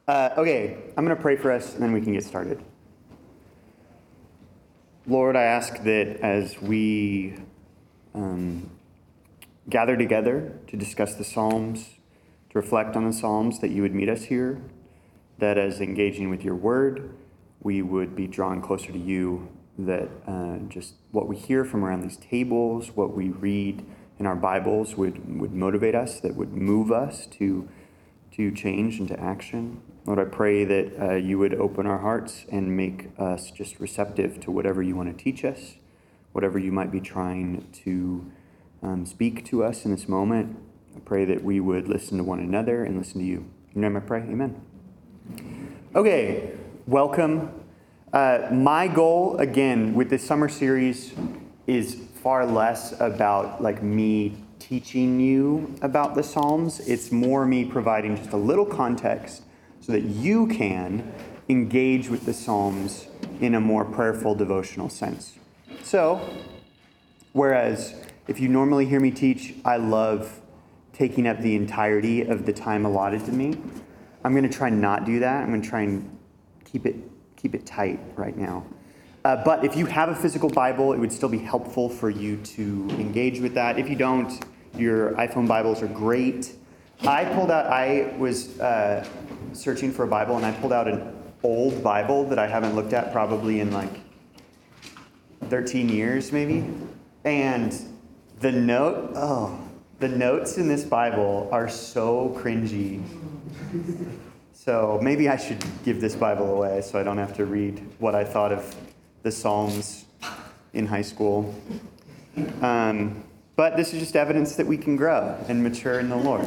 Okay, I'm going to pray for us, and then we can get started. Lord, I ask that as we gather together to discuss the Psalms, to reflect on the Psalms, that you would meet us here, that as engaging with your word, we would be drawn closer to you, that just what we hear from around these tables, what we read in our Bibles would motivate us, that would move us to change into action. Lord, I pray that you would open our hearts and make us just receptive to whatever you want to teach us, whatever you might be trying to speak to us in this moment. I pray that we would listen to one another and listen to you. In your name I pray, amen. Okay, welcome. My goal, again, with this summer series is far less about me teaching you about the Psalms. It's more me providing just a little context so that you can engage with the Psalms in a more prayerful, devotional sense. So, whereas if you normally hear me teach, I love taking up the entirety of the time allotted to me, I'm going to try not do that. I'm going to try and keep it tight right now. But if you have a physical Bible, it would still be helpful for you to engage with that. If you don't, your iPhone Bibles are great. I was searching for a Bible, and I pulled out an old Bible that I haven't looked at probably in 13 years maybe. And the notes in this Bible are so cringy. So maybe I should give this Bible away so I don't have to read what I thought of the Psalms in high school. But this is just evidence that we can grow and mature in the Lord.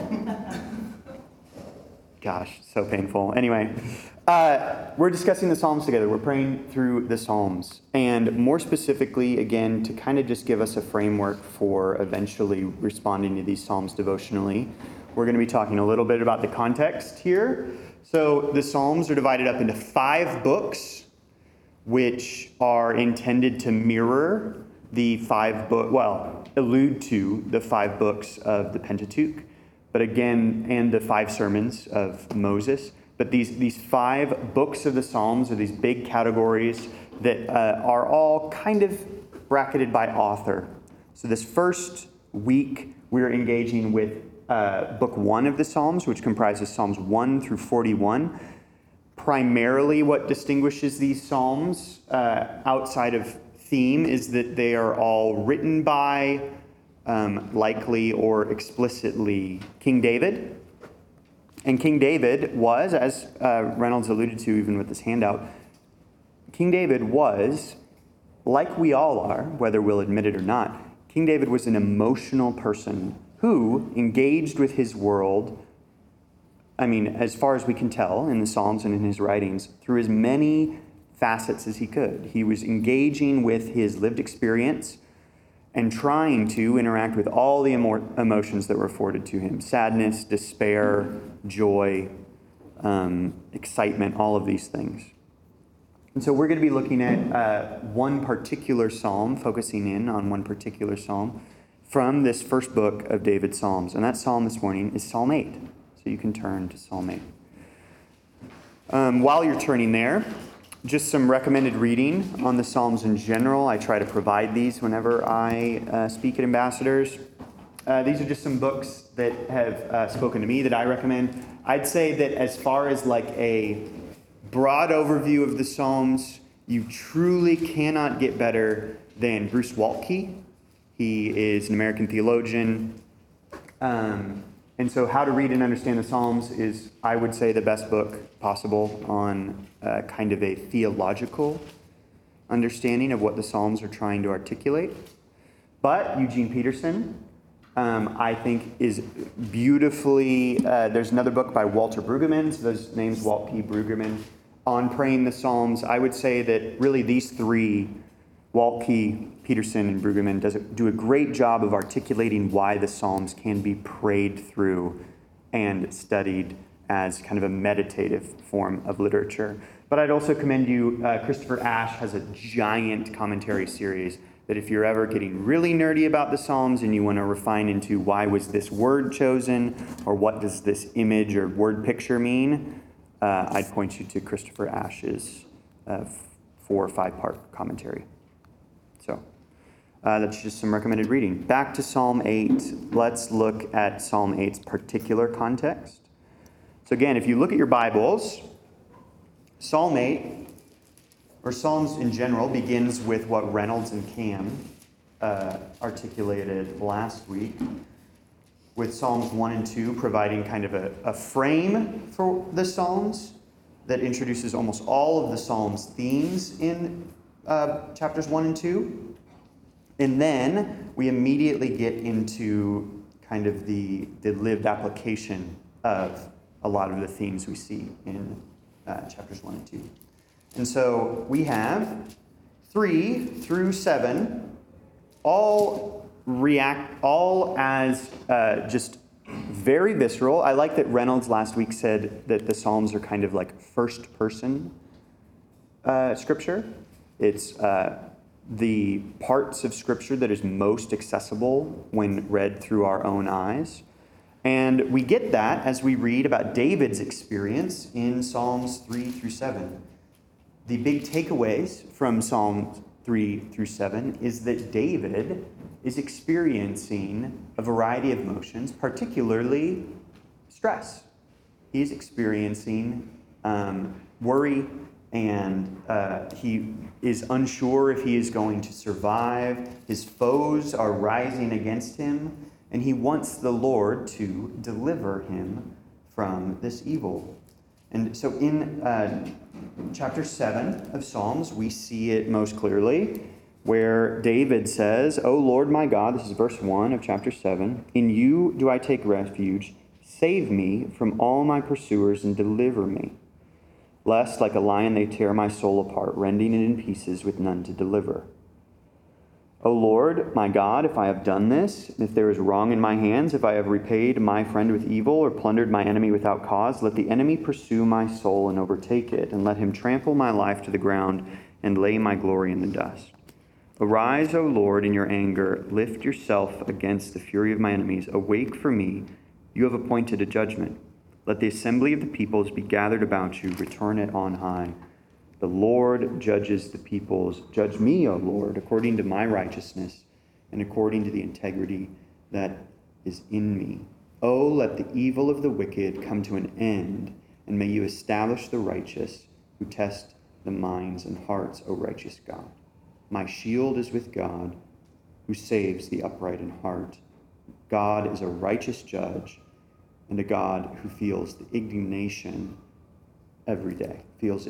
Gosh, so painful. Anyway, we're discussing the Psalms together. We're praying through the Psalms. And more specifically, again, to kind of just give us a framework for eventually responding to these Psalms devotionally, we're going to be talking a little bit about the context here. So the Psalms are divided up into 5 books, which are intended to mirror the allude to the 5 books of the Pentateuch, but again, and the 5 sermons of Moses. But these 5 books of the Psalms are these big categories that are all kind of bracketed by author. So this first week, we're engaging with book 1 of the Psalms, which comprises Psalms 1 through 41. Primarily what distinguishes these Psalms outside of theme is that they are all written by, likely or explicitly, King David. And King David was, as Reynolds alluded to even with this handout, King David was, like we all are, whether we'll admit it or not, King David was an emotional person who engaged with his world, as far as we can tell in the Psalms and in his writings, through as many facets as he could. He was engaging with his lived experience and trying to interact with all the emotions that were afforded to him. Sadness, despair, joy, excitement, all of these things. And so we're going to be looking at one particular psalm, focusing in on one particular psalm from this first book of David's Psalms. And that psalm this morning is Psalm 8. So you can turn to Psalm 8. While you're turning there, just some recommended reading on the Psalms in general. I try to provide these whenever I speak at Ambassadors. These are just some books that have spoken to me that I recommend. I'd say that as far as a broad overview of the Psalms, you truly cannot get better than Bruce Waltke. He is an American theologian. And so How to Read and Understand the Psalms is, I would say, the best book possible on kind of a theological understanding of what the Psalms are trying to articulate. But Eugene Peterson, I think, is beautifully... there's another book by Walter Brueggemann, so those names, Waltke, Brueggemann, on praying the Psalms. I would say that really these 3, Waltke, Peterson, and Brueggemann, do a great job of articulating why the Psalms can be prayed through and studied as kind of a meditative form of literature. But I'd also commend you, Christopher Ash has a giant commentary series that if you're ever getting really nerdy about the Psalms and you want to refine into why was this word chosen or what does this image or word picture mean, I'd point you to Christopher Ash's 4 or 5-part commentary. So that's just some recommended reading. Back to Psalm 8. Let's look at Psalm 8's particular context. So again, if you look at your Bibles, Psalm 8, or Psalms in general, begins with what Reynolds and Cam articulated last week, with Psalms 1 and 2 providing kind of a frame for the Psalms that introduces almost all of the Psalms' themes in chapters 1 and 2. And then we immediately get into kind of the lived application of a lot of the themes we see in chapters 1 and 2. And so we have 3 through 7 all as just very visceral. I like that Reynolds last week said that the Psalms are kind of like first-person scripture. It's the parts of scripture that is most accessible when read through our own eyes. And we get that as we read about David's experience in Psalms 3 through 7. The big takeaways from Psalms 3 through 7 is that David is experiencing a variety of emotions, particularly stress. He's experiencing worry, and he is unsure if he is going to survive. His foes are rising against him, and he wants the Lord to deliver him from this evil. And so in chapter 7 of Psalms, we see it most clearly, where David says, "O Lord my God," this is verse 1 of chapter 7, "in you do I take refuge. Save me from all my pursuers and deliver me. Lest like a lion they tear my soul apart, rending it in pieces with none to deliver. O Lord, my God, if I have done this, if there is wrong in my hands, if I have repaid my friend with evil or plundered my enemy without cause, let the enemy pursue my soul and overtake it, and let him trample my life to the ground and lay my glory in the dust. Arise, O Lord, in your anger. Lift yourself against the fury of my enemies. Awake for me. You have appointed a judgment. Let the assembly of the peoples be gathered about you. Return it on high. The Lord judges the peoples. Judge me, O Lord, according to my righteousness and according to the integrity that is in me. Oh, let the evil of the wicked come to an end, and may you establish the righteous who test the minds and hearts, O righteous God. My shield is with God, who saves the upright in heart. God is a righteous judge and a God who feels indignation every day.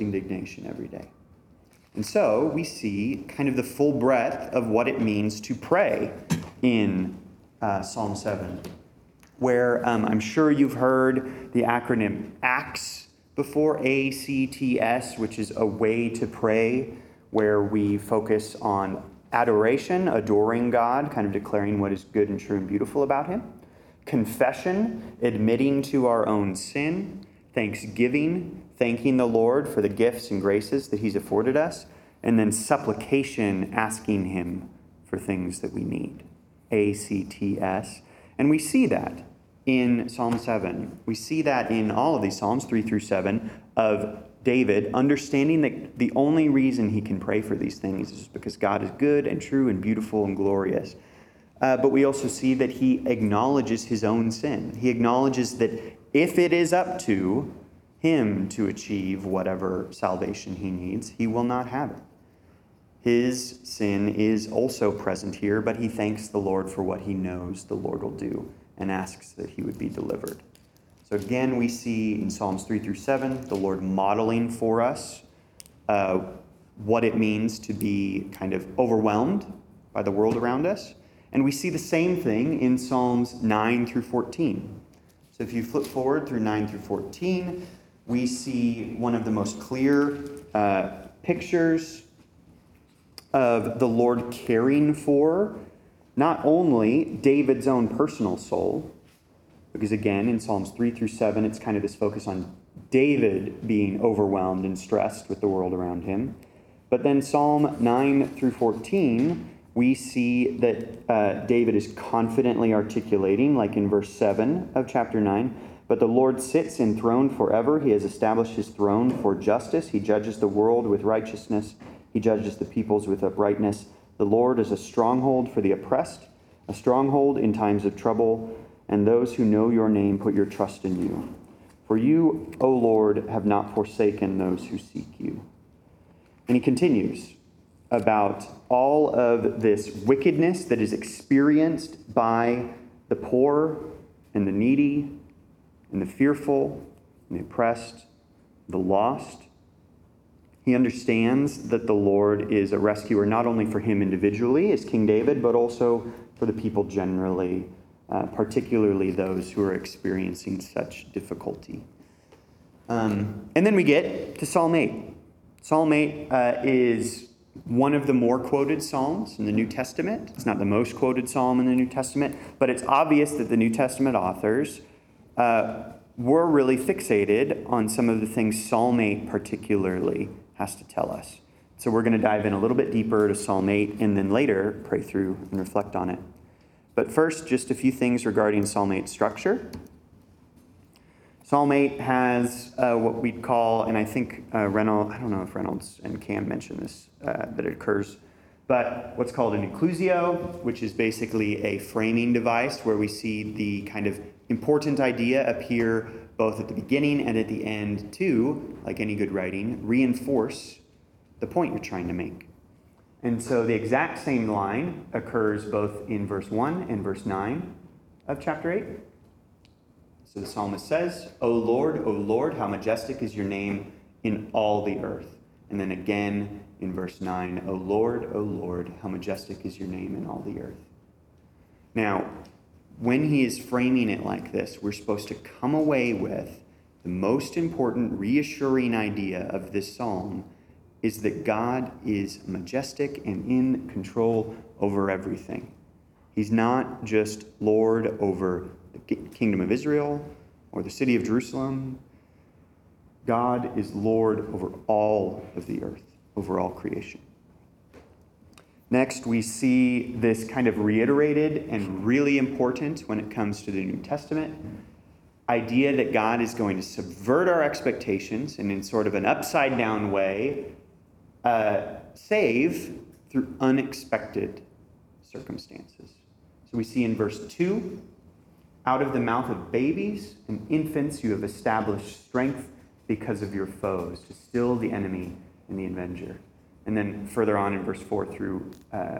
And so we see kind of the full breadth of what it means to pray in Psalm 7, where I'm sure you've heard the acronym ACTS before, ACTS, which is a way to pray, where we focus on adoration, adoring God, kind of declaring what is good and true and beautiful about him. Confession, admitting to our own sin. Thanksgiving, thanking the Lord for the gifts and graces that he's afforded us. And then supplication, asking him for things that we need. ACTS. And we see that in Psalm 7. We see that in all of these Psalms, 3 through 7, of David understanding that the only reason he can pray for these things is because God is good and true and beautiful and glorious. But we also see that he acknowledges his own sin. He acknowledges that if it is up to him to achieve whatever salvation he needs, he will not have it. His sin is also present here, but he thanks the Lord for what he knows the Lord will do and asks that he would be delivered. So again, we see in Psalms 3 through 7, the Lord modeling for us what it means to be kind of overwhelmed by the world around us. And we see the same thing in Psalms 9 through 14. So if you flip forward through 9 through 14, we see one of the most clear pictures of the Lord caring for not only David's own personal soul, because again, in Psalms 3 through 7, it's kind of this focus on David being overwhelmed and stressed with the world around him. But then Psalm 9 through 14, we see that David is confidently articulating, like in verse 7 of chapter 9, But the Lord sits enthroned forever. He has established his throne for justice. He judges the world with righteousness. He judges the peoples with uprightness. The Lord is a stronghold for the oppressed, a stronghold in times of trouble. And those who know your name put your trust in you. For you, O Lord, have not forsaken those who seek you. And he continues about all of this wickedness that is experienced by the poor and the needy and the fearful and the oppressed, the lost. He understands that the Lord is a rescuer not only for him individually as King David, but also for the people generally, particularly those who are experiencing such difficulty. And then we get to Psalm 8. Psalm 8 is one of the more quoted psalms in the New Testament. It's not the most quoted psalm in the New Testament, but it's obvious that the New Testament authors were really fixated on some of the things Psalm 8 particularly has to tell us. So we're going to dive in a little bit deeper to Psalm 8 and then later pray through and reflect on it. But first, just a few things regarding Psalm 8 structure. Psalm 8 has what we'd call, and I think Reynolds, I don't know if Reynolds and Cam mentioned this, that it occurs, but what's called an inclusio, which is basically a framing device where we see the kind of important idea appear both at the beginning and at the end to, like any good writing, reinforce the point you're trying to make. And so the exact same line occurs both in verse 1 and verse 9 of chapter 8. So the psalmist says, O Lord, how majestic is your name in all the earth. And then again in verse 9, O Lord, how majestic is your name in all the earth. Now, when he is framing it like this, we're supposed to come away with the most important reassuring idea of this psalm is that God is majestic and in control over everything. He's not just Lord over the kingdom of Israel or the city of Jerusalem. God is Lord over all of the earth, over all creation. Next, we see this kind of reiterated and really important when it comes to the New Testament idea that God is going to subvert our expectations and in sort of an upside down way save through unexpected circumstances. So we see in verse 2, out of the mouth of babies and infants you have established strength because of your foes, to still the enemy and the avenger. And then further on in verse 4 through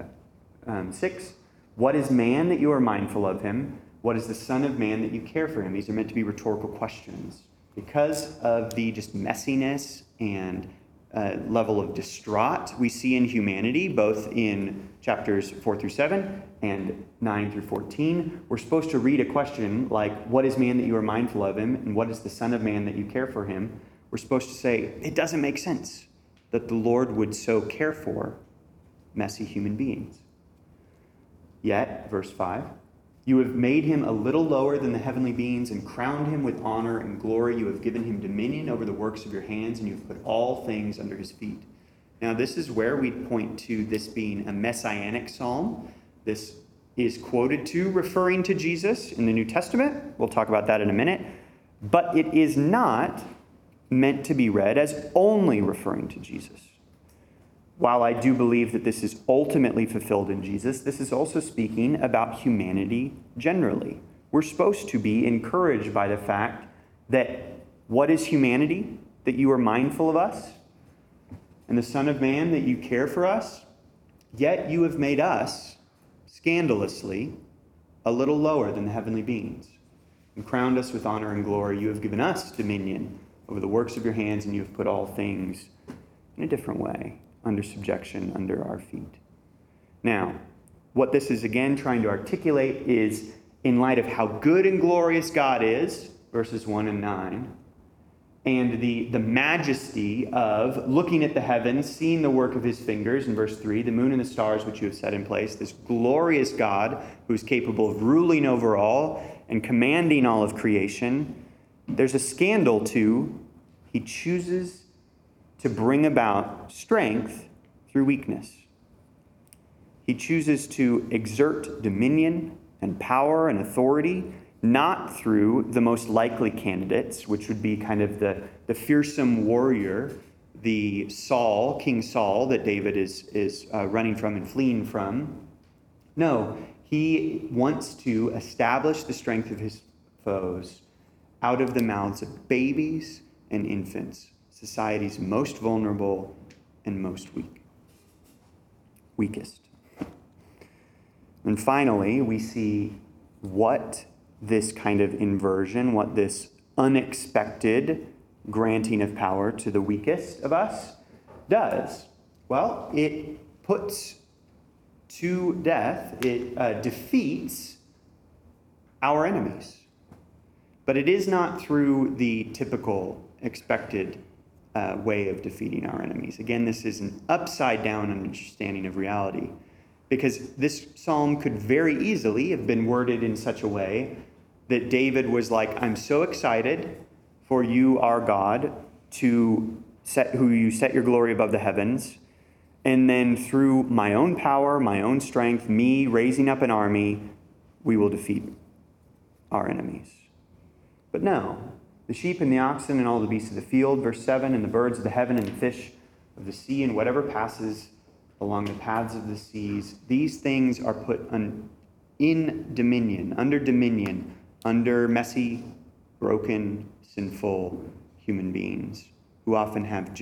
6, what is man that you are mindful of him? What is the son of man that you care for him? These are meant to be rhetorical questions. Because of the just messiness and level of distraught we see in humanity, both in chapters 4 through 7 and 9 through 14, we're supposed to read a question like, what is man that you are mindful of him? And what is the son of man that you care for him? We're supposed to say, it doesn't make sense that the Lord would so care for messy human beings. Yet, verse 5, you have made him a little lower than the heavenly beings and crowned him with honor and glory. You have given him dominion over the works of your hands, and you have put all things under his feet. Now, this is where we point to this being a messianic psalm. This is quoted to referring to Jesus in the New Testament. We'll talk about that in a minute. But it is not meant to be read as only referring to Jesus. While I do believe that this is ultimately fulfilled in Jesus, this is also speaking about humanity generally. We're supposed to be encouraged by the fact that what is humanity? That you are mindful of us, and the Son of Man, that you care for us, yet you have made us, scandalously, a little lower than the heavenly beings, and crowned us with honor and glory. You have given us dominion over the works of your hands, and you have put all things in a different way, under subjection, under our feet. Now, what this is again trying to articulate is, in light of how good and glorious God is, verses 1 and 9, and the majesty of looking at the heavens, seeing the work of his fingers, in verse 3, the moon and the stars which you have set in place, this glorious God who is capable of ruling over all and commanding all of creation, there's a scandal to, he chooses to bring about strength through weakness. He chooses to exert dominion and power and authority not through the most likely candidates, which would be kind of the fearsome warrior, the Saul, King Saul, that David is running from and fleeing from. No, he wants to establish the strength of his foes out of the mouths of babies and infants, society's most vulnerable and most weakest. And finally, we see what this kind of inversion, what this unexpected granting of power to the weakest of us does. Well, it puts to death, it defeats our enemies. But it is not through the typical expected way of defeating our enemies. Again, this is an upside down understanding of reality, because this psalm could very easily have been worded in such a way that David was like, I'm so excited for you, our God, to set your glory above the heavens. And then through my own power, my own strength, me raising up an army, we will defeat our enemies. But no, the sheep and the oxen and all the beasts of the field, verse 7, and the birds of the heaven and the fish of the sea and whatever passes along the paths of the seas, these things are put in dominion, under messy, broken, sinful human beings who often have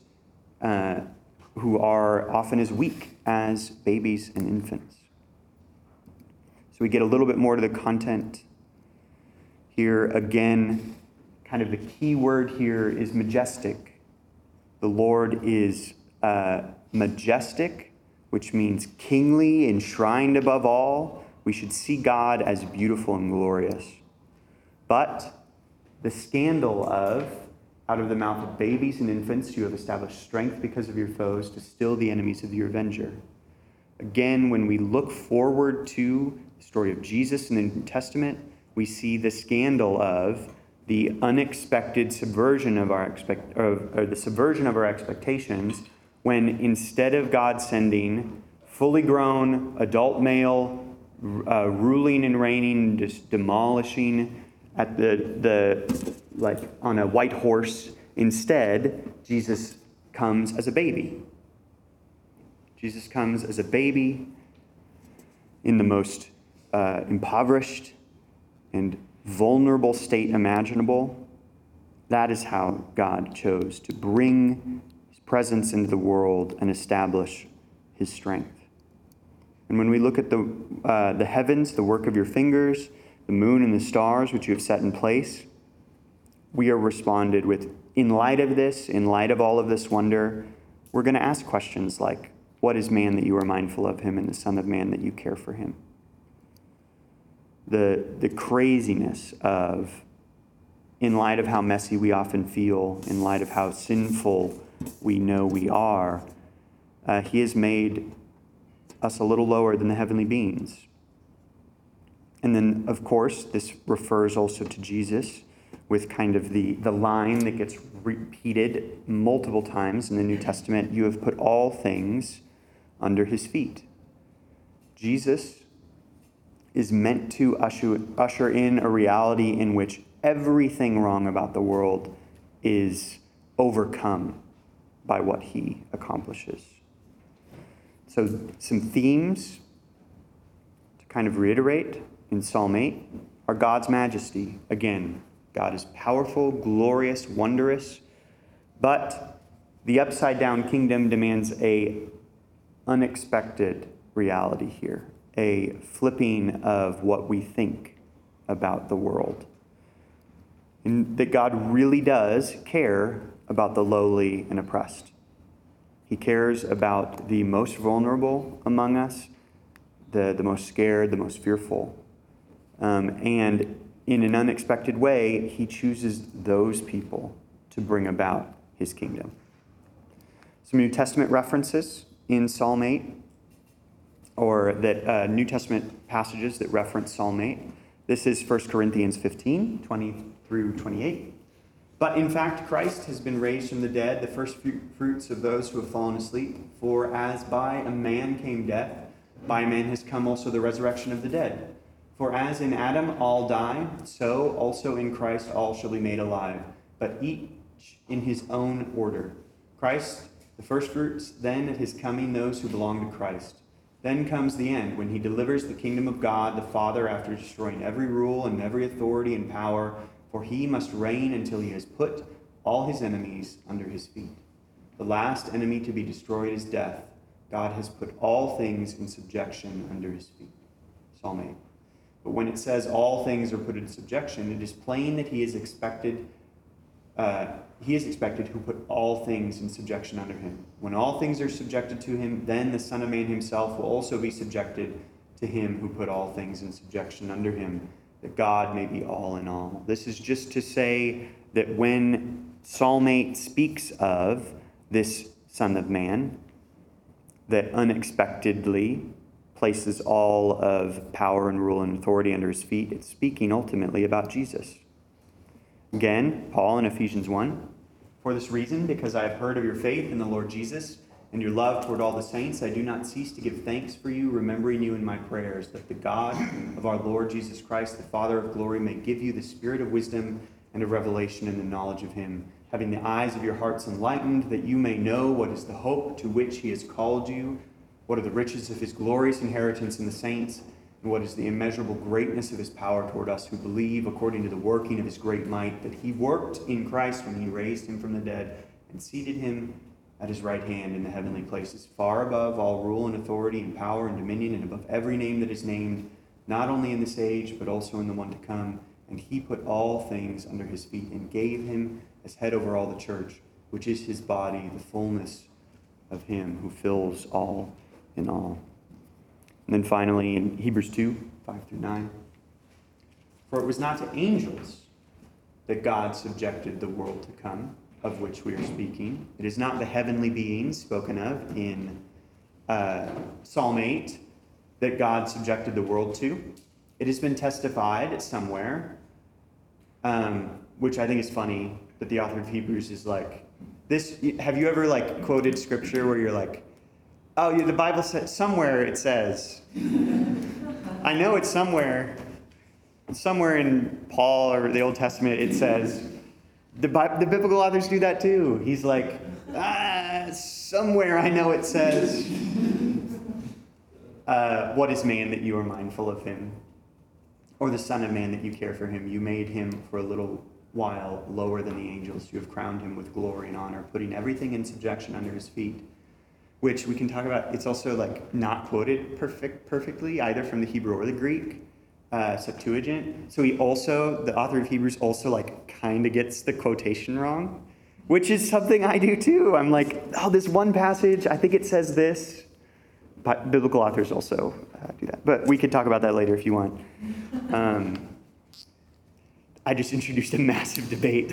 who are often as weak as babies and infants. So we get a little bit more to the content here. Again, kind of the key word here is majestic. The Lord is majestic, which means kingly, enshrined above all. We should see God as beautiful and glorious. But the scandal of, out of the mouth of babies and infants, you have established strength because of your foes to still the enemies of your avenger. Again, when we look forward to the story of Jesus in the New Testament, we see the scandal of the unexpected subversion of our subversion of our expectations, when instead of God sending fully grown adult male ruling and reigning, just demolishing at the like on a white horse, instead Jesus comes as a baby. Jesus comes as a baby in the most impoverished and vulnerable state imaginable. That is how God chose to bring his presence into the world and establish his strength. And when we look at the heavens, the work of your fingers, the moon and the stars which you have set in place, we are responded with, in light of this, in light of all of this wonder, we're going to ask questions like, what is man that you are mindful of him, and the Son of Man that you care for him? The craziness of, in light of how messy we often feel, in light of how sinful we know we are, he has made us a little lower than the heavenly beings. And then, of course, this refers also to Jesus, with kind of the line that gets repeated multiple times in the New Testament, you have put all things under his feet. Jesus is meant to usher in a reality in which everything wrong about the world is overcome by what he accomplishes. So some themes to kind of reiterate in Psalm 8 are God's majesty. Again, God is powerful, glorious, wondrous, but the upside-down kingdom demands a unexpected reality here, a flipping of what we think about the world. And that God really does care about the lowly and oppressed. He cares about the most vulnerable among us, the most scared, the most fearful. And in an unexpected way, he chooses those people to bring about his kingdom. Some New Testament references in Psalm 8, or that New Testament passages that reference Psalm 8. This is 1 Corinthians 15, 20 through 28. But in fact, Christ has been raised from the dead, the first fruits of those who have fallen asleep. For as by a man came death, by a man has come also the resurrection of the dead. For as in Adam all die, so also in Christ all shall be made alive, but each in his own order. Christ, the firstfruits, then at his coming those who belong to Christ. Then comes the end, when he delivers the kingdom of God the Father after destroying every rule and every authority and power, for he must reign until he has put all his enemies under his feet. The last enemy to be destroyed is death. God has put all things in subjection under his feet. Psalm 8. But when it says all things are put in subjection, it is plain that he is expected who put all things in subjection under him. When all things are subjected to him, then the Son of Man himself will also be subjected to him who put all things in subjection under him, that God may be all in all. This is just to say that when Psalm 8 speaks of this Son of Man that unexpectedly places all of power and rule and authority under his feet, it's speaking ultimately about Jesus. Again, Paul in Ephesians 1, for this reason, because I have heard of your faith in the Lord Jesus and your love toward all the saints, I do not cease to give thanks for you, remembering you in my prayers, that the God of our Lord Jesus Christ, the Father of glory, may give you the spirit of wisdom and of revelation in the knowledge of him, having the eyes of your hearts enlightened, that you may know what is the hope to which he has called you, what are the riches of his glorious inheritance in the saints, and what is the immeasurable greatness of his power toward us who believe, according to the working of his great might, that he worked in Christ when he raised him from the dead and seated him at his right hand in the heavenly places, far above all rule and authority and power and dominion, and above every name that is named, not only in this age, but also in the one to come. And he put all things under his feet and gave him as head over all the church, which is his body, the fullness of him who fills all in all. And then finally in Hebrews 2, 5-9. For it was not to angels that God subjected the world to come, of which we are speaking. It is not the heavenly beings spoken of in Psalm 8 that God subjected the world to. It has been testified somewhere, which I think is funny, that the author of Hebrews is like, this. Have you ever quoted scripture where you're like, oh, yeah, the Bible says, somewhere it says, I know it's somewhere in Paul or the Old Testament it says, the biblical authors do that too. He's like, somewhere I know it says, what is man that you are mindful of him? Or the Son of Man that you care for him? You made him for a little while lower than the angels. You have crowned him with glory and honor, putting everything in subjection under his feet. Which we can talk about. It's also not quoted perfectly, either from the Hebrew or the Greek Septuagint. So the author of Hebrews also kind of gets the quotation wrong, which is something I do too. I'm like, oh, this one passage, I think it says this. But biblical authors also do that. But we could talk about that later if you want. I just introduced a massive debate.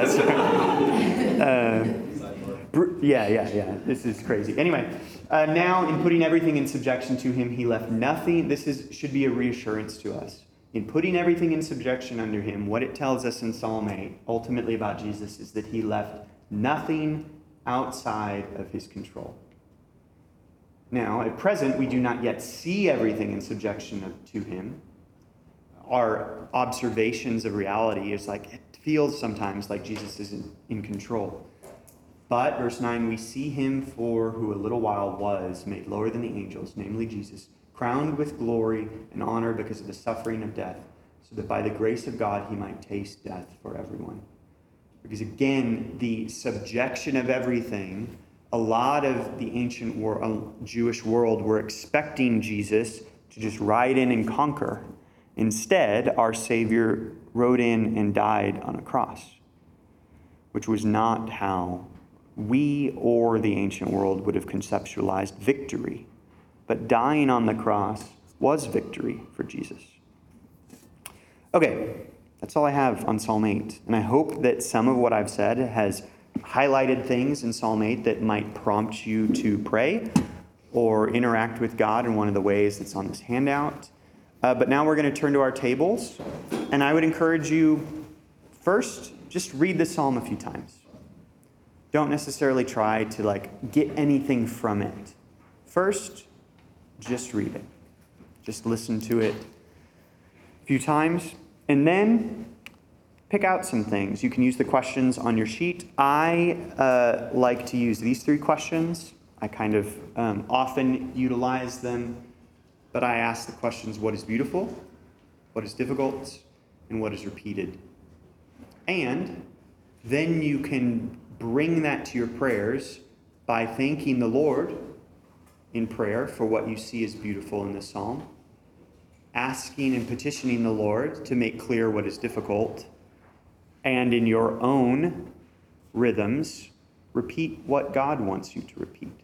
Yeah. This is crazy. Anyway, now in putting everything in subjection to him, he left nothing. Should be a reassurance to us. In putting everything in subjection under him, what it tells us in Psalm 8, ultimately about Jesus, is that he left nothing outside of his control. Now, at present, we do not yet see everything in subjection to him. Our observations of reality is it feels sometimes like Jesus isn't in control. But, verse 9, we see him for who a little while was made lower than the angels, namely Jesus, crowned with glory and honor because of the suffering of death, so that by the grace of God he might taste death for everyone. Because again, the subjection of everything, a lot of the ancient Jewish world were expecting Jesus to just ride in and conquer. Instead, our Savior rode in and died on a cross, which was not how we or the ancient world would have conceptualized victory. But dying on the cross was victory for Jesus. Okay, that's all I have on Psalm 8. And I hope that some of what I've said has highlighted things in Psalm 8 that might prompt you to pray or interact with God in one of the ways that's on this handout. But now we're going to turn to our tables. And I would encourage you, first, just read the psalm a few times. Don't necessarily try to get anything from it. First, just read it. Just listen to it. a few times, and then pick out some things. You can use the questions on your sheet. I like to use these 3 questions. I kind of often utilize them, but I ask the questions, what is beautiful, what is difficult, and what is repeated? And then you can bring that to your prayers by thanking the Lord in prayer for what you see as beautiful in this psalm, asking and petitioning the Lord to make clear what is difficult, and in your own rhythms, repeat what God wants you to repeat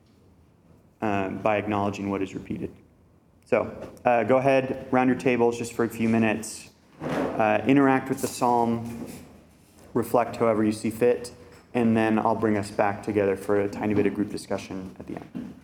by acknowledging what is repeated. So go ahead, round your tables just for a few minutes, interact with the psalm, reflect however you see fit, and then I'll bring us back together for a tiny bit of group discussion at the end.